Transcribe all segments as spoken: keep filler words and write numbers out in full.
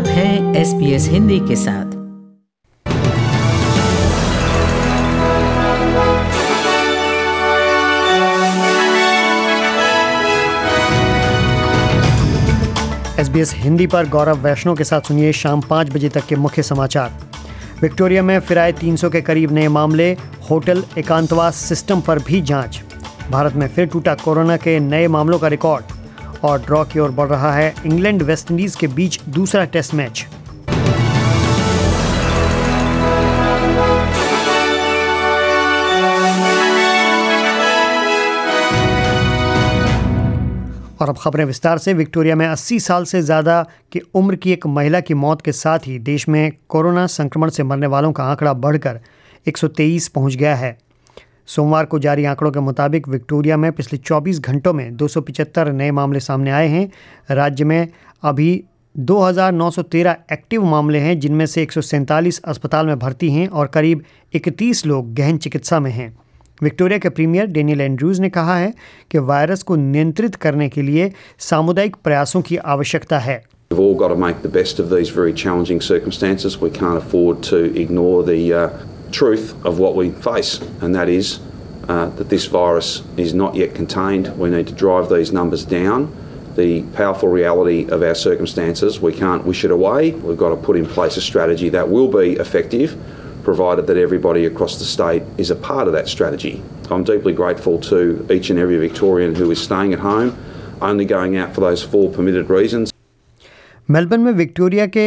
आप हैं S B S Hindi के साथ। एस बी एस हिंदी पर गौरव वैष्णव के साथ सुनिए शाम पाँच बजे तक के मुख्य समाचार। विक्टोरिया में फिर आए तीन सौ के करीब नए मामले, होटल एकांतवास सिस्टम पर भी जांच। भारत में फिर टूटा कोरोना के नए मामलों का रिकॉर्ड और ड्रॉ की ओर बढ़ रहा है इंग्लैंड वेस्टइंडीज के बीच दूसरा टेस्ट मैच। और अब खबरें विस्तार से। विक्टोरिया में अस्सी साल से ज़्यादा की उम्र की एक महिला की मौत के साथ ही देश में कोरोना संक्रमण से मरने वालों का आंकड़ा बढ़कर एक सौ तेईस पहुंच गया है। सोमवार को जारी आंकड़ों के मुताबिक विक्टोरिया में पिछले चौबीस घंटों में दो सौ पचहत्तर नए मामले सामने आए हैं। राज्य में अभी दो हज़ार नौ सौ तेरह एक्टिव मामले हैं, जिनमें से एक सौ सैंतालीस अस्पताल में भर्ती हैं और करीब इकतीस लोग गहन चिकित्सा में हैं। विक्टोरिया के प्रीमियर डेनियल एंड्रूज ने कहा है कि वायरस को नियंत्रित करने के लिए सामुदायिक प्रयासों की आवश्यकता है। We've all got to make the best of these very challenging circumstances. We can't afford to ignore the uh, truth of what we face, and that is uh, that this virus is not yet contained. We need to drive these numbers down. The powerful reality of our circumstances, we can't wish it away. We've got to put in place a strategy that will be effective, provided that everybody across the state is a part of that strategy. I'm deeply grateful to each and every Victorian who is staying at home, only going out for those four permitted reasons. Melbourne में Victoria के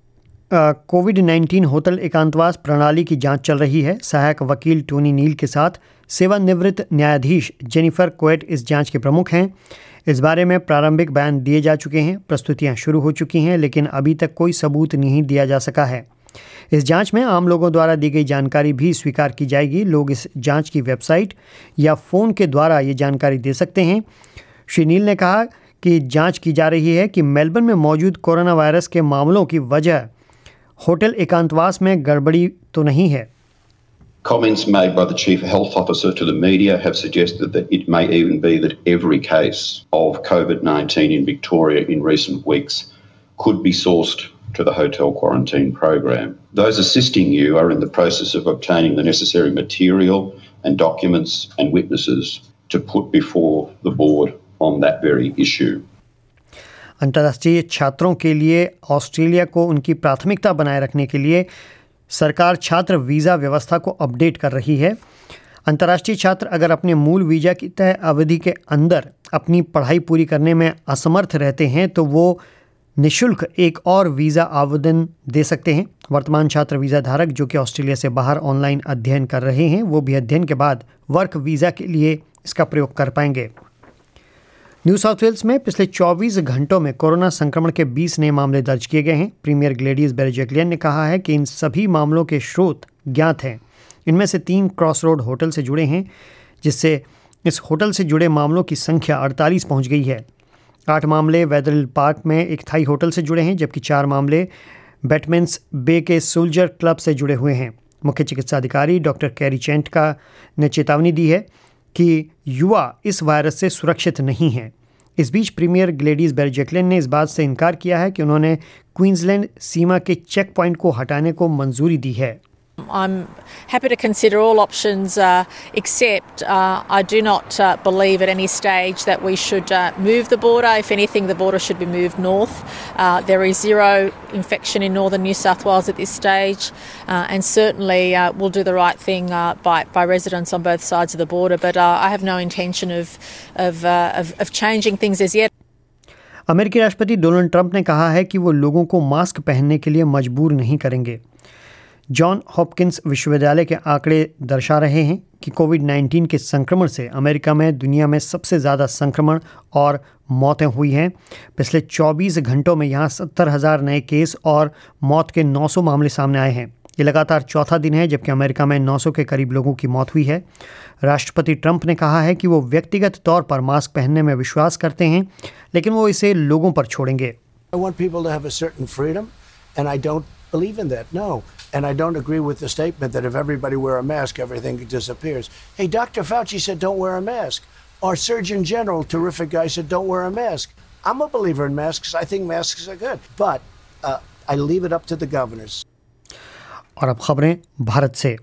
Covid nineteen hotel एकांतवास प्रणाली की जांच चल रही है। सहायक वकील टोनी नील के साथ सेवानिवृत्त न्यायाधीश जेनिफर कोएट इस जांच के प्रमुख हैं। इस बारे में प्रारंभिक बयान दिए जा चुके हैं, प्रस्तुतियां शुरू हो चुकी हैं, लेकिन अभी तक कोई सबूत नहीं दिया जा सका है। इस जांच में आम लोगों द्वारा दी गई जानकारी भी स्वीकार की जाएगी। लोग इस जांच की वेबसाइट या फ़ोन के द्वारा ये जानकारी दे सकते हैं। श्री नील ने कहा कि जांच की जा रही है कि मेलबर्न में मौजूद कोरोना वायरस के मामलों की वजह होटल एकांतवास में गड़बड़ी तो नहीं है। Comments made by the Chief Health Officer to the media have suggested that it may even be that every case of COVID nineteen in Victoria in recent weeks could be sourced to the hotel quarantine program. Those assisting you are in the process of obtaining the necessary material and documents and witnesses to put before the board on that very issue. अंतर्राष्ट्रीय छात्रों के लिए Australia को उनकी प्राथमिकता बनाए रखने के लिए सरकार छात्र वीज़ा व्यवस्था को अपडेट कर रही है। अंतर्राष्ट्रीय छात्र अगर अपने मूल वीज़ा की तय अवधि के अंदर अपनी पढ़ाई पूरी करने में असमर्थ रहते हैं तो वो निःशुल्क एक और वीज़ा आवेदन दे सकते हैं। वर्तमान छात्र वीज़ा धारक जो कि ऑस्ट्रेलिया से बाहर ऑनलाइन अध्ययन कर रहे हैं, वो भी अध्ययन के बाद वर्क वीज़ा के लिए इसका प्रयोग कर पाएंगे। न्यू साउथ वेल्स में पिछले चौबीस घंटों में कोरोना संक्रमण के बीस नए मामले दर्ज किए गए हैं। प्रीमियर ग्लेडिस बेरेजेक्लियन ने कहा है कि इन सभी मामलों के स्रोत ज्ञात हैं। इनमें से तीन क्रॉस रोड होटल से जुड़े हैं, जिससे इस होटल से जुड़े मामलों की संख्या अड़तालीस पहुंच गई है। आठ मामले वेदरहिल पार्क में एक थाई होटल से जुड़े हैं, जबकि चार मामले बैटमैन्स बे के सोल्जर क्लब से जुड़े हुए हैं। मुख्य चिकित्सा अधिकारी डॉक्टर कैरी चेंट का ने चेतावनी दी है कि युवा इस वायरस से सुरक्षित नहीं हैं। इस बीच प्रीमियर ग्लेडिस बेरेजेक्लियन ने इस बात से इनकार किया है कि उन्होंने क्वींसलैंड सीमा के चेक पॉइंट को हटाने को मंजूरी दी है। I'm happy to consider all options, uh, except uh, I do not uh, believe at any stage that we should uh, move the border. If anything, the border should be moved north. Uh, there is zero infection in northern New South Wales at this stage, uh, and certainly uh, we'll do the right thing uh, by, by residents on both sides of the border. But uh, I have no intention of of, uh, of of changing things as yet. अमेरिकी राष्ट्रपति Donald Trump ने कहा है कि वो लोगों को mask पहनने के लिए मजबूर नहीं करेंगे। जॉन हॉपकिंस विश्वविद्यालय के आंकड़े दर्शा रहे हैं कि कोविड नाइन्टीन के संक्रमण से अमेरिका में दुनिया में सबसे ज़्यादा संक्रमण और मौतें हुई हैं। पिछले चौबीस घंटों में यहाँ सत्तर हज़ार नए केस और मौत के नौ सौ मामले सामने आए हैं। ये लगातार चौथा दिन है जबकि अमेरिका में नौ सौ के करीब लोगों की मौत हुई है। राष्ट्रपति ट्रंप ने कहा है कि वो व्यक्तिगत तौर पर मास्क पहनने में विश्वास करते हैं, लेकिन वो इसे लोगों पर छोड़ेंगे। I want people to have a certain freedom, and I don't believe in that, no. And I don't agree with the statement that if everybody wear a mask, everything disappears. Hey, Doctor Fauci said don't wear a mask. Our Surgeon General, terrific guy, said don't wear a mask. I'm a believer in masks. I think masks are good. But uh, I leave it up to the governors. और अब खबरें भारत से।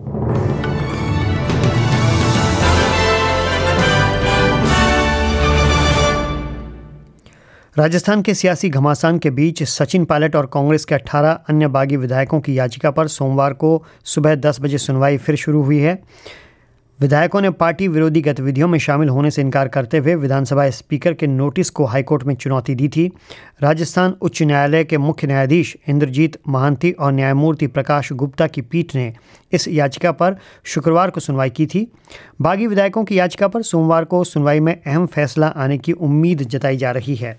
राजस्थान के सियासी घमासान के बीच सचिन पायलट और कांग्रेस के अठारह अन्य बागी विधायकों की याचिका पर सोमवार को सुबह दस बजे सुनवाई फिर शुरू हुई है। विधायकों ने पार्टी विरोधी गतिविधियों में शामिल होने से इनकार करते हुए विधानसभा स्पीकर के नोटिस को हाईकोर्ट में चुनौती दी थी। राजस्थान उच्च न्यायालय के मुख्य न्यायाधीश इंद्रजीत महांती और न्यायमूर्ति प्रकाश गुप्ता की पीठ ने इस याचिका पर शुक्रवार को सुनवाई की थी। बागी विधायकों की याचिका पर सोमवार को सुनवाई में अहम फैसला आने की उम्मीद जताई जा रही है।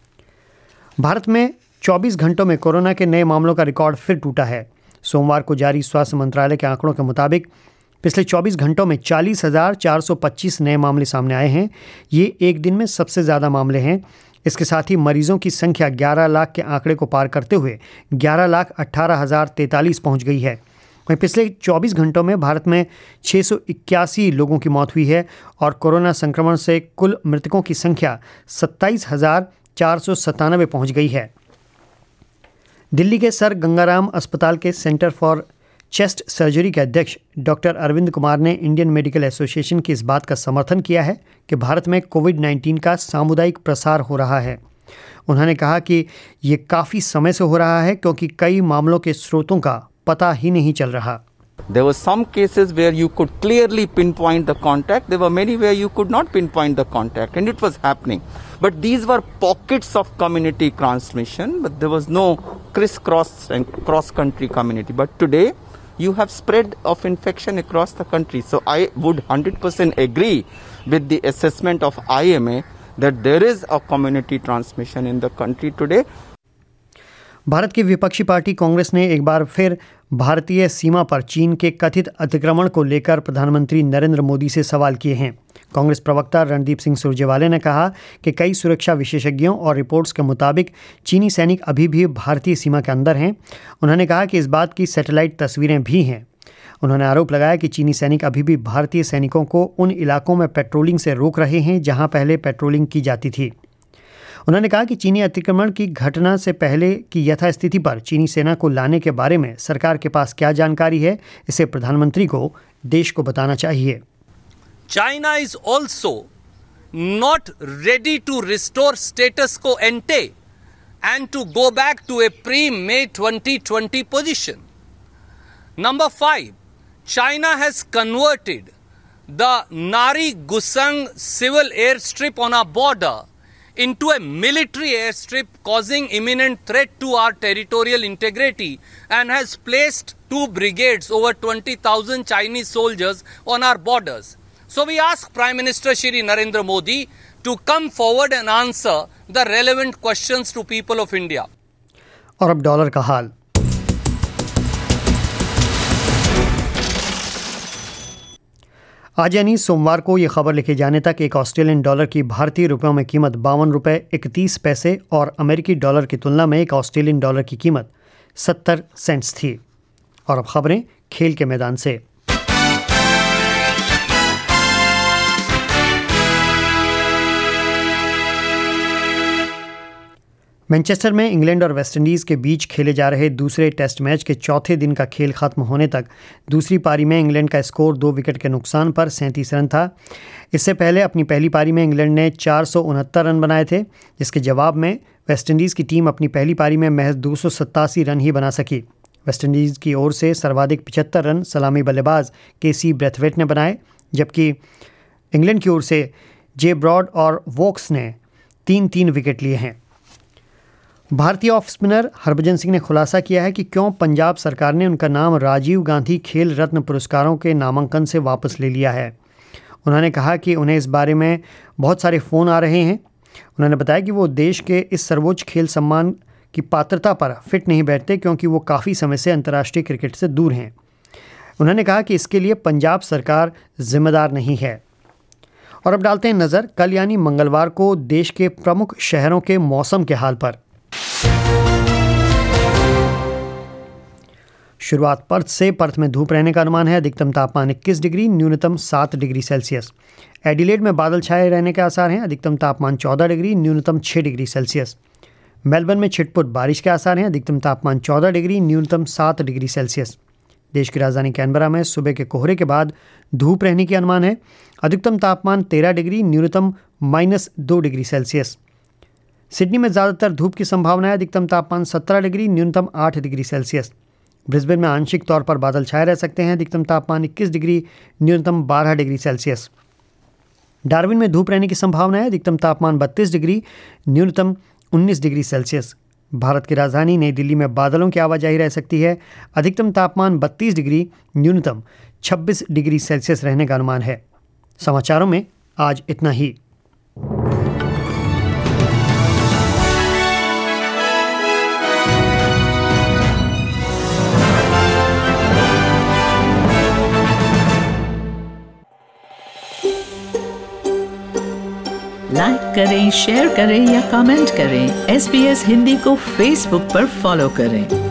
भारत में चौबीस घंटों में कोरोना के नए मामलों का रिकॉर्ड फिर टूटा है। सोमवार को जारी स्वास्थ्य मंत्रालय के आंकड़ों के मुताबिक पिछले चौबीस घंटों में चालीस हज़ार चार सौ पच्चीस नए मामले सामने आए हैं। ये एक दिन में सबसे ज़्यादा मामले हैं। इसके साथ ही मरीजों की संख्या ग्यारह लाख के आंकड़े को पार करते हुए ग्यारह लाख अट्ठारह हज़ार तैंतालीस पहुँच गई है। वहीं पिछले चौबीस घंटों में भारत में छः सौ इक्यासी लोगों की मौत हुई है और कोरोना संक्रमण से कुल मृतकों की संख्या सत्ताईस हज़ार चार सौ सत्तानवे पहुँच गई है। दिल्ली के सर गंगाराम अस्पताल के सेंटर फॉर चेस्ट सर्जरी के अध्यक्ष डॉक्टर अरविंद कुमार ने इंडियन मेडिकल एसोसिएशन की इस बात का समर्थन किया है कि भारत में कोविड नाइन्टीन का सामुदायिक प्रसार हो रहा है। उन्होंने कहा कि ये काफ़ी समय से हो रहा है क्योंकि कई मामलों के स्रोतों का पता ही नहीं चल रहा। There were some cases where you could clearly pinpoint the contact. There were many where you could not pinpoint the contact, and it was happening. But these were pockets of community transmission, but there was no crisscross and cross-country community. But today, you have spread of infection across the country. So I would one hundred percent agree with the assessment of I M A that there is a community transmission in the country today. Bharat की विपक्षी party Congress ने एक बार फिर भारतीय सीमा पर चीन के कथित अतिक्रमण को लेकर प्रधानमंत्री नरेंद्र मोदी से सवाल किए हैं। कांग्रेस प्रवक्ता रणदीप सिंह सुरजेवाला ने कहा कि कई सुरक्षा विशेषज्ञों और रिपोर्ट्स के मुताबिक चीनी सैनिक अभी भी भारतीय सीमा के अंदर हैं। उन्होंने कहा कि इस बात की सैटेलाइट तस्वीरें भी हैं। उन्होंने आरोप लगाया कि चीनी सैनिक अभी भी भारतीय सैनिकों को उन इलाकों में पेट्रोलिंग से रोक रहे हैं जहां पहले पेट्रोलिंग की जाती थी। उन्होंने कहा कि चीनी अतिक्रमण की घटना से पहले की यथास्थिति पर चीनी सेना को लाने के बारे में सरकार के पास क्या जानकारी है, इसे प्रधानमंत्री को देश को बताना चाहिए। China is also not ready to restore status quo ante and to go back to a pre-May twenty twenty position. Number five, China has converted the Nari Gusang civil airstrip on our border into a military airstrip causing imminent threat to our territorial integrity and has placed two brigades, over twenty thousand Chinese soldiers on our borders. So we ask Prime Minister Shri Narendra Modi to come forward and answer the relevant questions to people of India. और अब dollar का हाल। आज यानी सोमवार को ये खबर लिखे जाने तक एक ऑस्ट्रेलियन डॉलर की भारतीय रुपयों में कीमत बावन रुपये इकतीस पैसे और अमेरिकी डॉलर की तुलना में एक ऑस्ट्रेलियन डॉलर की कीमत सत्तर सेंट्स थी। और अब खबरें खेल के मैदान से। मैनचेस्टर में इंग्लैंड और वेस्टइंडीज़ के बीच खेले जा रहे दूसरे टेस्ट मैच के चौथे दिन का खेल खत्म होने तक दूसरी पारी में इंग्लैंड का स्कोर दो विकेट के नुकसान पर सैंतीस रन था। इससे पहले अपनी पहली पारी में इंग्लैंड ने चार सौ उनहत्तर रन बनाए थे, जिसके जवाब में वेस्टइंडीज़ की टीम अपनी पहली पारी में महज दो सौ सत्तासी रन ही बना सकी। वेस्टइंडीज़ की ओर से सर्वाधिक पचहत्तर रन सलामी बल्लेबाज केसी ब्रैथवेट ने बनाए, जबकि इंग्लैंड की ओर से जे ब्रॉड और वोक्स ने तीन तीन विकेट लिए हैं। भारतीय ऑफ स्पिनर हरभजन सिंह ने खुलासा किया है कि क्यों पंजाब सरकार ने उनका नाम राजीव गांधी खेल रत्न पुरस्कारों के नामांकन से वापस ले लिया है। उन्होंने कहा कि उन्हें इस बारे में बहुत सारे फ़ोन आ रहे हैं। उन्होंने बताया कि वो देश के इस सर्वोच्च खेल सम्मान की पात्रता पर फिट नहीं बैठते क्योंकि वो काफ़ी समय से अंतर्राष्ट्रीय क्रिकेट से दूर हैं। उन्होंने कहा कि इसके लिए पंजाब सरकार जिम्मेदार नहीं है। और अब डालते हैं नज़र कल यानी मंगलवार को देश के प्रमुख शहरों के मौसम के हाल पर। शुरुआत पर्थ से। पर्थ में धूप रहने का अनुमान है। अधिकतम तापमान इक्कीस डिग्री, न्यूनतम सात डिग्री सेल्सियस। एडिलेड में बादल छाए रहने के आसार हैं। अधिकतम तापमान चौदह डिग्री, न्यूनतम छः डिग्री सेल्सियस। मेलबर्न में छिटपुट बारिश के आसार हैं। अधिकतम तापमान चौदह डिग्री, न्यूनतम सात डिग्री सेल्सियस। देश की राजधानी कैनबरा में सुबह के कोहरे के बाद धूप रहने की अनुमान है। अधिकतम तापमान तेरह डिग्री, न्यूनतम माइनस दो डिग्री सेल्सियस। सिडनी में ज़्यादातर धूप की संभावना है। अधिकतम तापमान सत्रह डिग्री, न्यूनतम आठ डिग्री सेल्सियस। ब्रिस्बेन में आंशिक तौर पर बादल छाए रह सकते हैं। अधिकतम तापमान इक्कीस डिग्री, न्यूनतम बारह डिग्री सेल्सियस। डार्विन में धूप रहने की संभावना है। अधिकतम तापमान बत्तीस डिग्री, न्यूनतम उन्नीस डिग्री सेल्सियस। भारत की राजधानी नई दिल्ली में बादलों की आवाजाही रह सकती है। अधिकतम तापमान बत्तीस डिग्री, न्यूनतम छब्बीस डिग्री सेल्सियस रहने का अनुमान है। समाचारों में आज इतना ही। लाइक करें, शेयर करें या कमेंट करें। एस बी एस हिंदी को फेसबुक पर फॉलो करें।